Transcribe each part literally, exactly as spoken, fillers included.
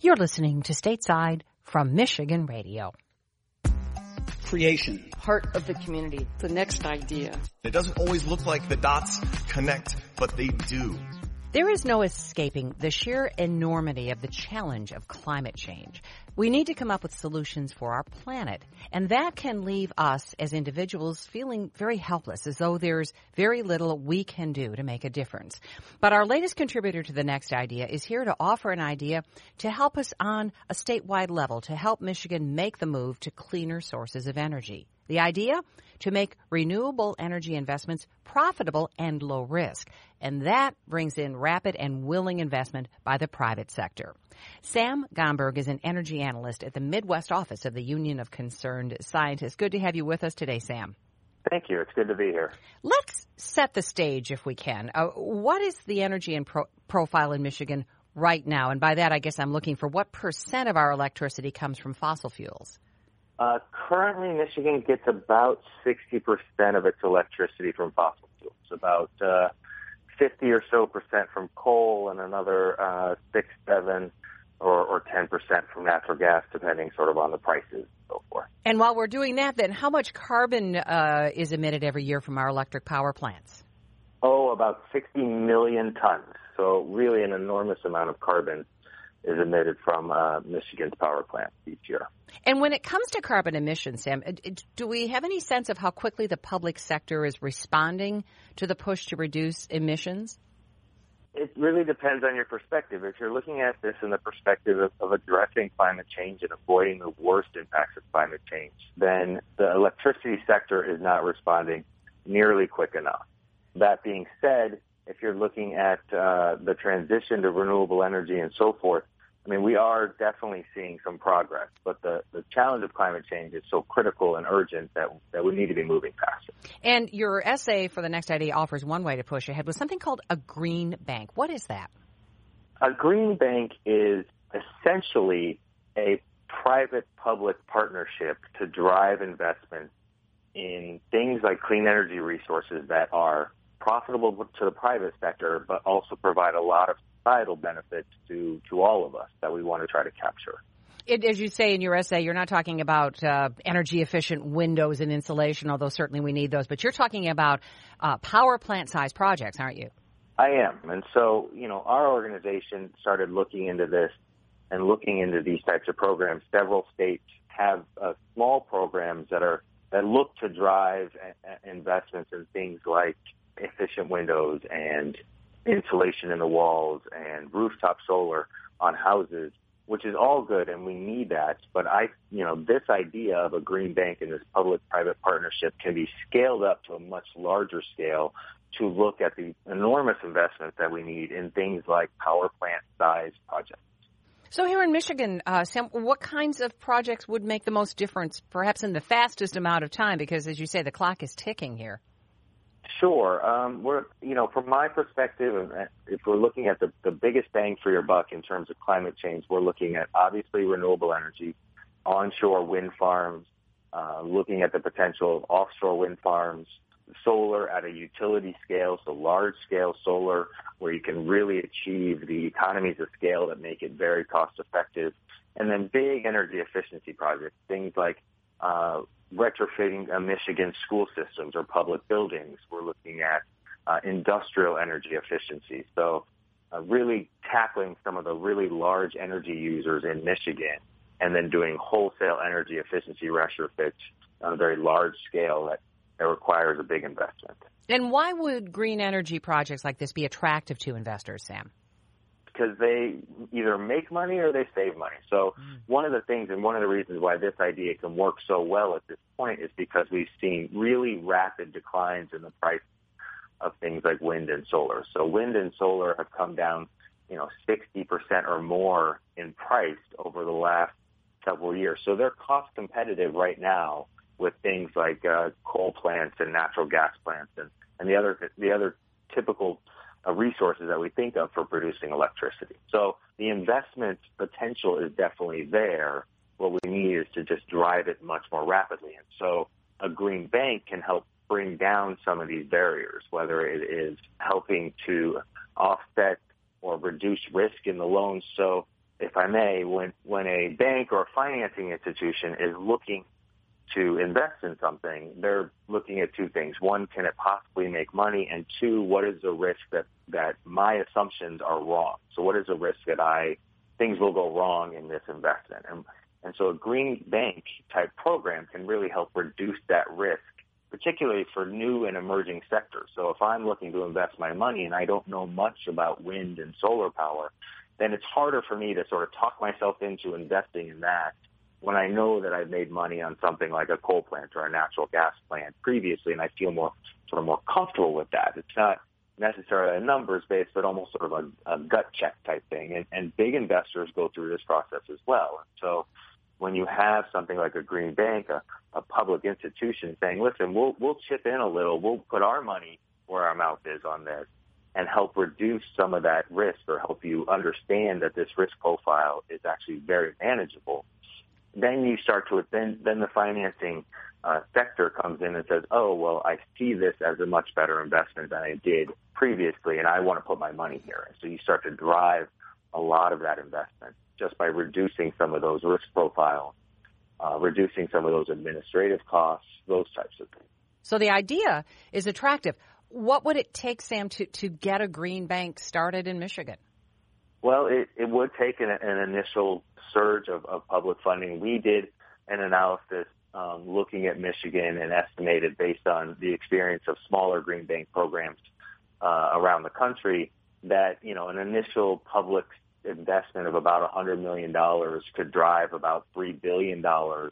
You're listening to Stateside from Michigan Radio. Creation. Heart of the community. The next idea. It doesn't always look like the dots connect, but they do. There is no escaping the sheer enormity of the challenge of climate change. We need to come up with solutions for our planet, and that can leave us as individuals feeling very helpless, as though there's very little we can do to make a difference. But our latest contributor to The Next Idea is here to offer an idea to help us on a statewide level to help Michigan make the move to cleaner sources of energy. The idea? To make renewable energy investments profitable and low risk. And that brings in rapid and willing investment by the private sector. Sam Gomberg is an energy analyst at the Midwest office of the Union of Concerned Scientists. Good to have you with us today, Sam. Thank you. It's good to be here. Let's set the stage if we can. Uh, what is the energy and pro- profile in Michigan right now? And by that, I guess I'm looking for what percent of our electricity comes from fossil fuels? Uh, currently, Michigan gets about sixty percent of its electricity from fossil fuels, about uh, fifty or so percent from coal, and another uh, six, seven, or, or ten percent from natural gas, depending sort of on the prices and so forth. And while we're doing that, then how much carbon uh, is emitted every year from our electric power plants? Oh, about sixty million tons. So really an enormous amount of carbon is emitted from uh, Michigan's power plants each year. And when it comes to carbon emissions, Sam, do we have any sense of how quickly the public sector is responding to the push to reduce emissions? It really depends on your perspective. If you're looking at this in the perspective of, of addressing climate change and avoiding the worst impacts of climate change, then the electricity sector is not responding nearly quick enough. That being said, if you're looking at uh, the transition to renewable energy and so forth, I mean, we are definitely seeing some progress, but the, the challenge of climate change is so critical and urgent that, that we need to be moving faster. And your essay for The Next Idea offers one way to push ahead with something called a green bank. What is that? A green bank is essentially a private-public partnership to drive investment in things like clean energy resources that are profitable to the private sector, but also provide a lot of societal benefits to, to all of us that we want to try to capture. It, as you say in your essay, you're not talking about uh, energy-efficient windows and insulation, although certainly we need those, but you're talking about uh, power plant-sized projects, aren't you? I am. And so, you know, our organization started looking into this and looking into these types of programs. Several states have uh, small programs that are that look to drive a- investments in things like efficient windows and insulation in the walls and rooftop solar on houses, which is all good, and we need that. But I, you know, this idea of a green bank and this public-private partnership can be scaled up to a much larger scale to look at the enormous investments that we need in things like power plant-sized projects. So here in Michigan, uh, Sam, what kinds of projects would make the most difference, perhaps in the fastest amount of time? Because, as you say, the clock is ticking here. Sure. Um, we're, you know, from my perspective, if we're looking at the, the biggest bang for your buck in terms of climate change, we're looking at obviously renewable energy, onshore wind farms, uh, looking at the potential of offshore wind farms, solar at a utility scale, so large-scale solar where you can really achieve the economies of scale that make it very cost-effective, and then big energy efficiency projects, things like uh, retrofitting uh, Michigan school systems or public buildings. We're looking at uh, industrial energy efficiency. So uh, really tackling some of the really large energy users in Michigan and then doing wholesale energy efficiency retrofits on a very large scale that, that requires a big investment. And why would green energy projects like this be attractive to investors, Sam? Because they either make money or they save money. So mm. one of the things and one of the reasons why this idea can work so well at this point is because we've seen really rapid declines in the price of things like wind and solar. So wind and solar have come down, you know, sixty percent or more in price over the last several years. So they're cost competitive right now with things like uh, coal plants and natural gas plants and, and the other the other typical uh, resources that we think of for producing electricity. So the investment potential is definitely there. What we need is to just drive it much more rapidly. And so a green bank can help bring down some of these barriers, whether it is helping to offset or reduce risk in the loans. So if I may, when, when a bank or a financing institution is looking to invest in something, they're looking at two things. One, can it possibly make money? And two, what is the risk that, that my assumptions are wrong? So what is the risk that I, things will go wrong in this investment? And, and so a green bank type program can really help reduce that risk, particularly for new and emerging sectors. So if I'm looking to invest my money and I don't know much about wind and solar power, then it's harder for me to sort of talk myself into investing in that when I know that I've made money on something like a coal plant or a natural gas plant previously, and I feel more sort of more comfortable with that. It's not necessarily a numbers based, but almost sort of a, a gut check type thing. And, and big investors go through this process as well. So when you have something like a green bank, a, a public institution saying, listen, we'll we'll chip in a little, we'll put our money where our mouth is on this, and help reduce some of that risk or help you understand that this risk profile is actually very manageable, then you start to, then, then the financing uh, sector comes in and says, oh, well, I see this as a much better investment than I did previously, and I want to put my money here. And so you start to drive a lot of that investment just by reducing some of those risk profiles, uh, reducing some of those administrative costs, those types of things. So the idea is attractive. What would it take, Sam, to, to get a green bank started in Michigan? Well, it, it would take an, an initial surge of, of public funding. We did an analysis um, looking at Michigan and estimated based on the experience of smaller green bank programs uh, around the country that, you know, an initial public investment of about one hundred million dollars could drive about three billion dollars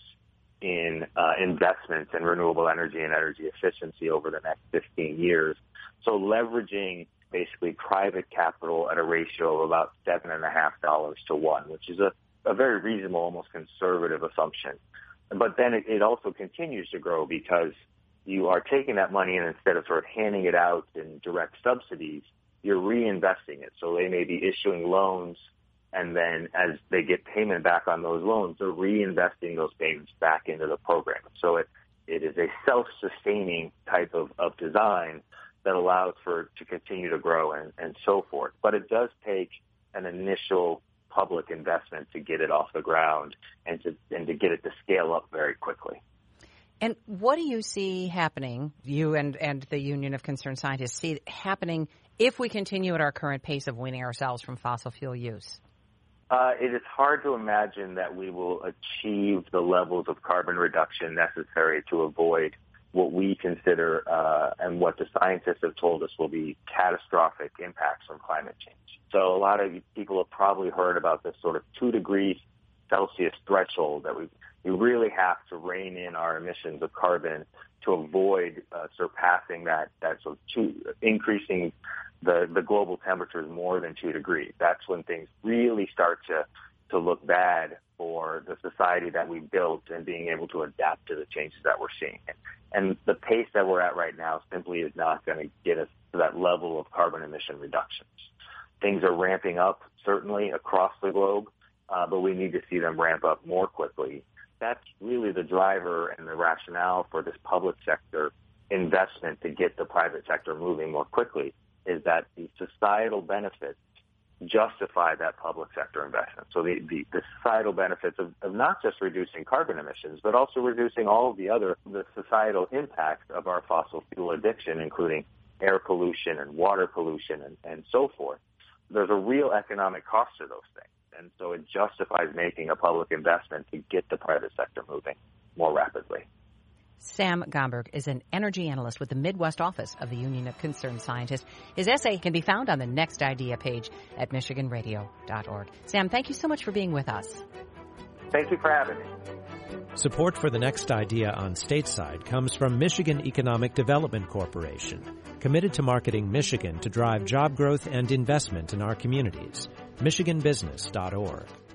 in uh, investments in renewable energy and energy efficiency over the next fifteen years. So leveraging basically private capital at a ratio of about seven and a half dollars to one, which is a, a very reasonable, almost conservative assumption. But then it, it also continues to grow because you are taking that money and instead of sort of handing it out in direct subsidies, you're reinvesting it. So they may be issuing loans, and then as they get payment back on those loans, they're reinvesting those payments back into the program. So it, it is a self-sustaining type of, of design that allows for it to continue to grow and, and so forth. But it does take an initial public investment to get it off the ground and to, and to get it to scale up very quickly. And what do you see happening, you and, and the Union of Concerned Scientists see happening if we continue at our current pace of weaning ourselves from fossil fuel use? Uh, it is hard to imagine that we will achieve the levels of carbon reduction necessary to avoid what we consider uh, and what the scientists have told us will be catastrophic impacts from climate change. So a lot of people have probably heard about this sort of two degrees Celsius threshold that we we really have to rein in our emissions of carbon to avoid uh, surpassing that, that sort of two, increasing the, the global temperatures more than two degrees. That's when things really start to, to look bad for the society that we built and being able to adapt to the changes that we're seeing. And the pace that we're at right now simply is not going to get us to that level of carbon emission reductions. Things are ramping up, certainly, across the globe, uh, but we need to see them ramp up more quickly. That's really the driver and the rationale for this public sector investment to get the private sector moving more quickly, is that the societal benefits justify that public sector investment. So the, the, the societal benefits of, of not just reducing carbon emissions, but also reducing all of the other, the societal impacts of our fossil fuel addiction, including air pollution and water pollution and, and so forth. There's a real economic cost to those things. And so it justifies making a public investment to get the private sector moving more rapidly. Sam Gomberg is an energy analyst with the Midwest office of the Union of Concerned Scientists. His essay can be found on the Next Idea page at michigan radio dot org. Sam, thank you so much for being with us. Thank you for having me. Support for the Next Idea on Stateside comes from Michigan Economic Development Corporation, committed to marketing Michigan to drive job growth and investment in our communities. michigan business dot org.